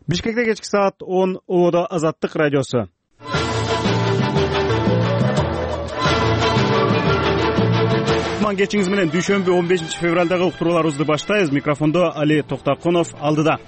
Бишкекте кечки саат 10 Оодо Азаттык радиосу. Кечиңиз менен дүйшөмбү 15 февралдагы уктурууларыбызды баштайбыз. Микрофондо Али Токтакунов алдыда.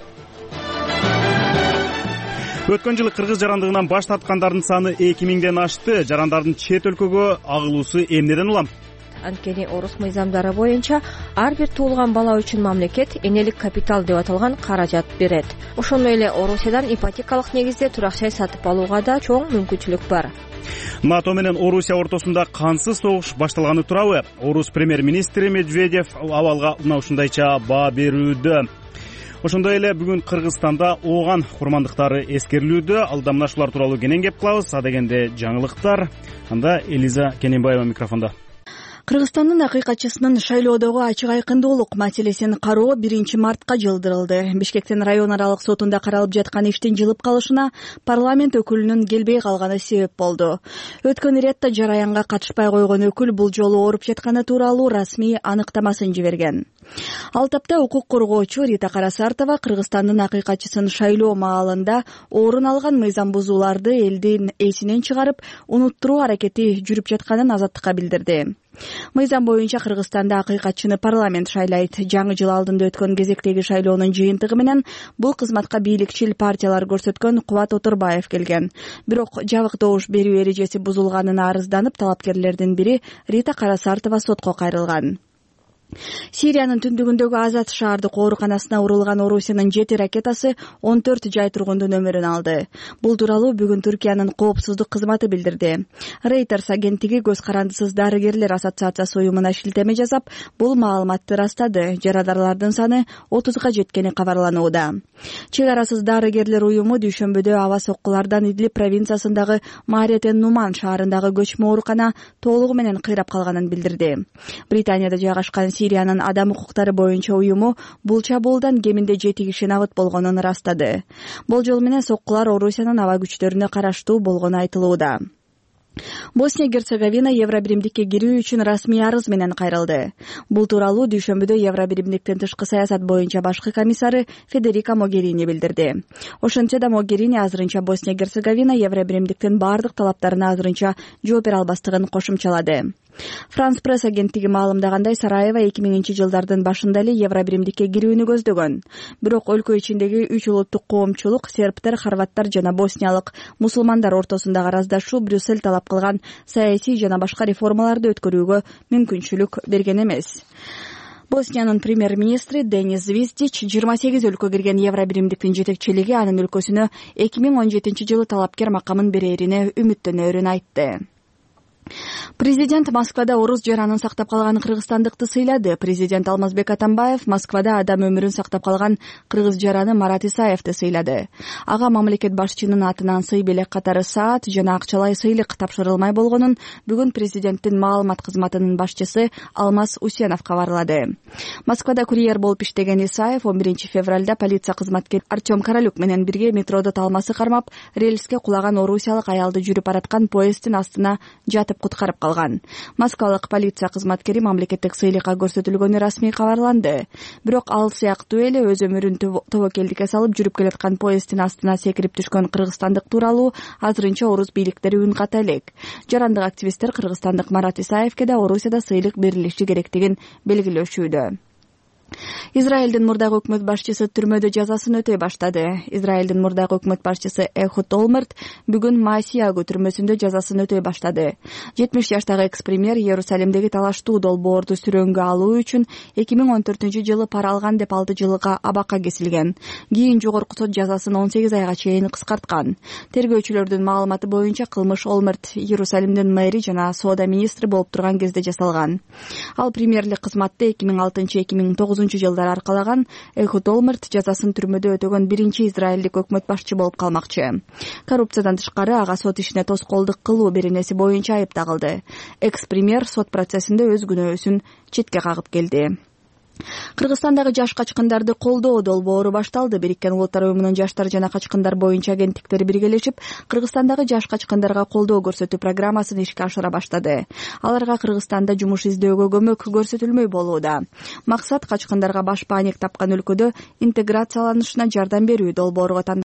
Өткөн жылы кыргыз жарандыгынан баш тарткандардын саны 2000ден ашты. Жарандардын чет өлкөгө агылуусу эмнеден улам? Анткени орус мыйзамдары боюнча ар бир туулган бала үчүн мамлекет энелик капитал деп аталган каражат берет. Ошондой эле Орусиядан ипотекалык негизде турак жай сатып алууга да чоң мүмкүнчүлүк бар. НАТО менен Орусия ортосунда кансыз согуш башталганы турабы? Орус премьер-министри Медведев абалга мына ушундайча баа берүүдө. Ошондой эле бүгүн Кыргызстанда ооган курмандыктары эскерилүүдө. Алда мына ушулар тууралуу кенен кеп кылабыз. Адегенде жаңылыктар. Анда Элиза Кененбаева микрофондо. Кыргызстандын акыйкатчысынын шайлоодогу ачык айкындуулук маселесин кароо 1-мартка жылдырылды. Бишкектин район аралык сотунда каралып жаткан иштин жылып калышына парламент өкүлүнүн келбей калганы себеп болду. Өткөн иретте жараянга катышпай койгон өкүл бул жолу ооруп жатканы тууралуу расмий аныктамасын жиберген. Ал тапта укук коргоочу Рита Карасартова Кыргызстандын акыйкатчысын шайлоо маалында орун алган мыйзам бузууларды элдин эсинен чыгарып, унуттуруу аракети жүрүп жатканын Азаттыкка билдирди. Мыйзам боюнча Кыргызстанда акыйкатчыны парламент шайлайт. Жаңы жыл алдында өткөн кезектеги шайлоонун жыйынтыгы менен бул кызматка бийликчил партиялар көрсөткөн Кубат Отурбаев келген. Бирок жабык добуш берүү эрежеси бузулганына арызданып, талапкерлердин бири Рита Карасартова сотко кайрылган. Сириянын түндүгүндөгү Азат шаардык ооруканасына урулган Орусиянын 7 ракетасы 14 жай тургундун өмүрүн алды. Бул тууралуу бүгүн Түркиянын коопсуздук кызматы билдирди. Reuters агенттиги Көз карандысыз дарыгерлер ассоциациясы уюмуна шилтеме жасап, бул маалыматты растады. Жарадарлардын саны 30га жеткени кабарланууда. Чек арасыз дарыгерлер уюму дүйшөмбүдө аба соккулардан Идлиб провинциясындагы Маретен Нуман шаарындагы көчмө оорукана толугу менен кыйрап калганын билдирди. Британияда жайгашкан Сириянын адам укуктары боюнча уюму бул чабуулдан кеминде 7 киши набыт болгонун ырастады. Болжол менен соккулар Орусиянын аба күчтөрүнө караштуу болгону айтылууда. Босния-Герцеговина Евробиримдикке кирүү үчүн расмий арыз менен кайрылды. Бул тууралуу дүйшөмбүдө Евробиримдиктин тышкы саясат боюнча башкы комиссары Федерика Могерини билдирди. Ошентсе да Могерини азырынча Босния-Герцеговина Евробиримдиктин бардык талаптарына азырынча жооп бере албастыгын кошумчалады. Франс пресс агенттиги маалымдагандай, Сараево 2000-жылдардын башында эле Евробиримдикке кирүүнү көздөгөн. Бирок өлкө ичиндеги 3 улуттук коомчулук, сербтер, хорваттар жана босниялык мусулмандар ортосундагы араздашуу Брюссель талап кылган саясий жана башка реформаларды өткөрүүгө мүмкүнчүлүк берген эмес. Босниянын премьер-министри Денис Звиздич 28 өлкө кирген Евробиримдиктин жетекчилиги анын өлкөсүнө 2017-жылы талапкер макамын берерине үмүттөнөрүн айтты. Президент Москвада орус жаранын сактап калган кыргызстандыкты сыйлады. Президент Алмазбек Атамбаев Москвада адам өмүрүн сактап калган кыргыз жараны Марат Исаевди сыйлады. Ага мамлекет башчынын атынан сый белек катары саат жана акчалай сыйлык тапшырылмай болгонун бүгүн президенттин маалымат кызматынын башчысы Алмаз Усенов кабарлады. Москвада курьер болуп иштеген Исаев 11 февралда полиция кызматкери Артем Королюк менен бирге метродо талмасы кармап, рельске кулаган орусиялык аялды жүрүп бараткан поезддин астына жатып куткарып калган. Москвалык полиция кызматкери мамлекеттик сыйлыкка көрсөтүлгөнү расмий кабарланды. Бирок ал сыяктуу эле өз өмүрүн тобокелдикке салып жүрүп келаткан поезддин астына секирип түшкөн кыргызстандык тууралуу азырынча орус бийликтери үн ката элек. Жарандык активисттер кыргызстандык Марат Исаевке да Орусияда сыйлык берилиши керектигин белгилешүүдө. Израилдин мурдагы өкмөт башчысы түрмөдө жазасын өтөй баштады. Израилдин мурдагы өкмөт башчысы Эхуд Олмерт бүгүн Маасиягу түрмөсүндө жазасын өтөй баштады. 70 жаштагы экс-премьер Иерусалимдеги талаштуу долбоорду сүрөнгө алуу үчүн 2014-жылы пара алган деп 6 жылга абакка кесилген. Кийин жогорку сот жазасын 18 айга чейин кыскарткан. Тергөөчүлөрдүн маалыматы боюнча кылмыш Олмерт Иерусалимдин мэри жана соода министри болуп турган кезде жасалган. Ал премьерлик кызматты 2006-2009 жылдары аркалаган. Эхуд Олмерт жазасын түрмөдө өтөгөн биринчи израилдик өкмөт башчы болуп калмакчы. Коррупциядан тышкары ага сот ишине тоскоолдук кылуу беренеси боюнча айып тагылды. Экс-премьер сот процессинде өз күнөөсүн четке кагып келди. Кыргызстандагы жаш качкындарды колдоо долбоору башталды. Бириккен Улуттар уюмунун жаштар жана качкындар боюнча агенттиктери биргелешип, Кыргызстандагы жаш качкындарга колдоо көрсөтүү программасын ишке ашыра баштады. Аларга Кыргызстанда жумуш издөөгө көмөк көрсөтүлмөй болууда. Максат качкындарга баш бааник тапкан өлкөдө интеграцияланышына жардам берүү. Долбоорго